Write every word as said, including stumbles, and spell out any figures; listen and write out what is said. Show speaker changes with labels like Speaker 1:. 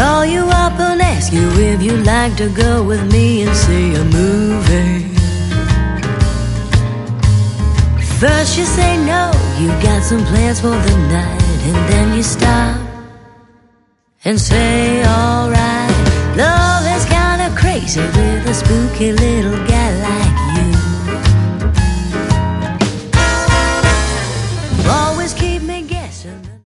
Speaker 1: call you up and ask you if you'd like to go with me and see a movie. First you say no, you got some plans for the night, and then you stop and say alright. Love is kinda crazy with a spooky little guy.